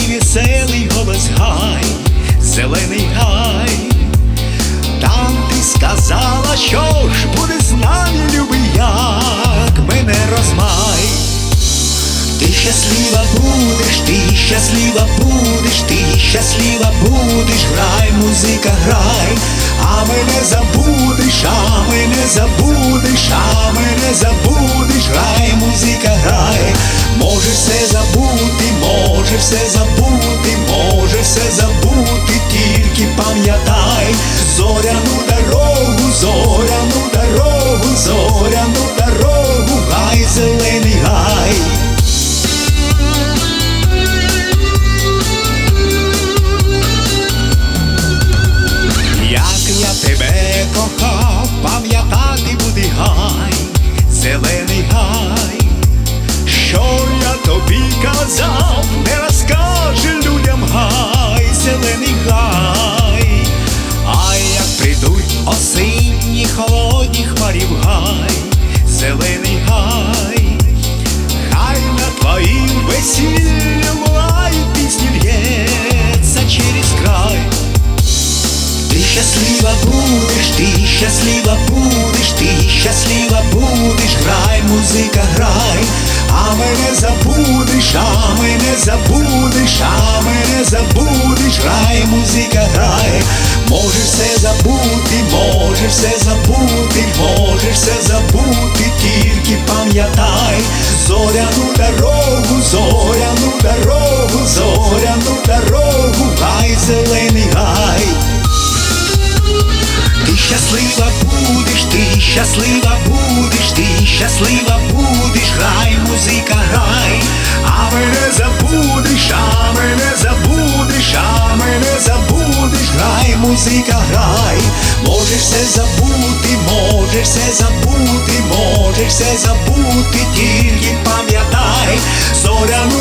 твій веселий голос гай, зелений гай. Там ти сказала, що ж буде з нами, любий, як мене розмай. Ти щаслива будеш, ти щаслива будеш, ти щаслива будеш, грай, музика, грай, а мене забудеш, а мене забудеш, а мене забудеш, грай, музика, грай. Можеш все забути, можеш все забути, можеш все забути, тільки пам'ятай зоряну дорогу, зоряну дорогу, зоряну дорогу, гай, зелений гай. Як я тебе кохав, пам'ятати буде, гай, зелений гай. Що я тобі казав, не розкаже людям, гай, зелений гай. А як прийдуть осінні холодні хмарі в гай, зелений гай, хай на твоїм весіллі лунають пісні, лється через край. Ти щаслива будеш, ти щаслива будеш, ти щаслива будеш, грай, музика, грай, а мене забудеш, а мене забудеш, а мене забудеш, грай, музика, грай. Можеш все забути, можеш все забути, можеш все забути, тільки пам'ятай зоряну дорогу, зоряну дорогу, зоряну дорогу, гай, зелений гай. Ти щаслива будеш, ти щаслива будеш, ти щаслива будеш, грай, музика, грай, а мене забудеш, а мене забудеш, а мене забудеш, грай, музика, грай. Можеш все забути, можеш все забути, можеш все забути, тільки пам'ятай зоряну